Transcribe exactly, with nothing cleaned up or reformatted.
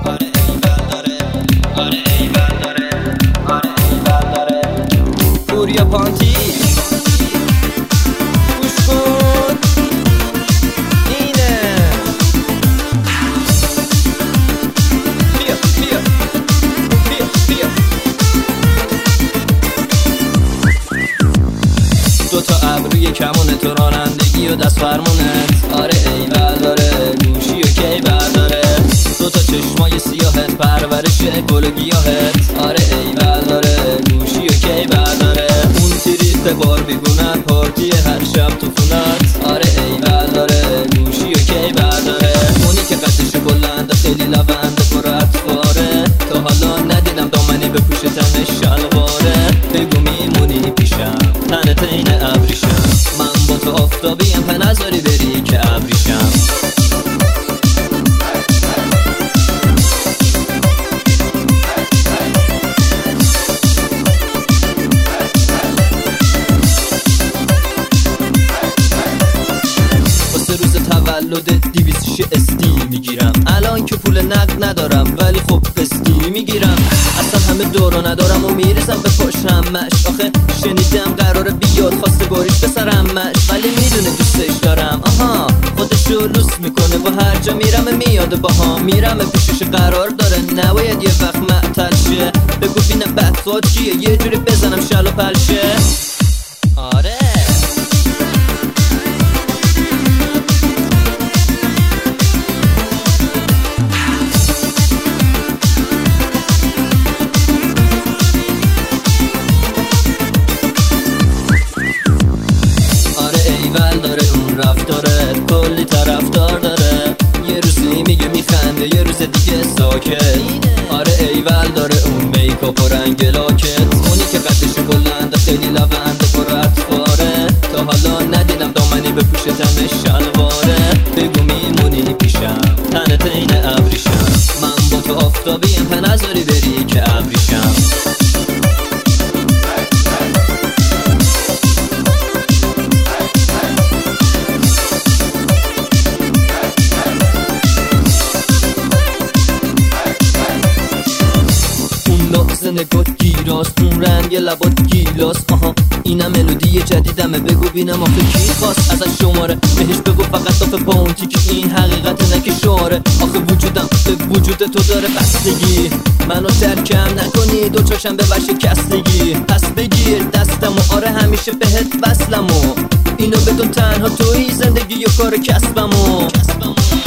آره ایول داره، آره ایول داره، آره ایول داره. پوریا پانتی گوش کن اینه. بیا بیا بیا بیا. دوتا ابروی کمونه تو رانندگی و دست فرمونت. آره ایول داره گوشی و کی برداره. دوتا چشمای سیاهت پرورش گل و گیاهت. آره ایول داره گوشی و کی برداره. اون تریپ بار بیگونت پارتی هر شب تو خونت. آره ایول داره گوشی و کی برداره. اونی که قدش بلند خیلی لونده پر اطواره. تا حالا ندیدم دامنی بپوشه تنش شلواره. بگو میمونی پیشم تنت این ابریشم. من با تو آفتابیم په نذاری بری که ابریشم. تولد دیویس شیشه استی میگیرم. الان که پول نقد ندارم ولی خب قسطی میگیرم. اصلا همه دورو ندارم و میرسم به پشمش. آخه شنیدم قراره بیاد خواسته باریش بسرمش. ولی میدونه دوستش دارم. آها خودشو لوس میکنه و هر جا میرم میاد باها. میرم پیشش قرار داره نباید یه وقت معطل شه. بگو بینم بدخواد کیه یه جوری بزنم شل و پلشه. آره ایول داره اون رفتاره کلی طرفدار داره. یه روزی میگه میخنده یه روز دیگه ساکت. آره ایول داره اون میکاپ و رنگ لاکت. اونی که قدش بلند خیلی لونده پر اطواره. تا حالا ندیدم دامنی بپوشه تنش شلواره. بگو میمونی پیشم تنت این ابریشم. من با تو آفتابیم په نذاری بری که ابریشم. نگات گیراست اون رنگ لبات گیلاس. آها اینم ملودی جدیدمه. بگو بینم آخه کی خواست ازش شماره. بهش بگو فقط دافه پاونتی که این حقیقت نکه شعاره. آخه وجودم به وجود تو داره بستگی. منو ترکم نکنی دو چاشم به وش کستگی. پس بگیر دستمو آره همیشه بهت وصلمو. اینو بدون تنها توی زندگی و کار کسبمو.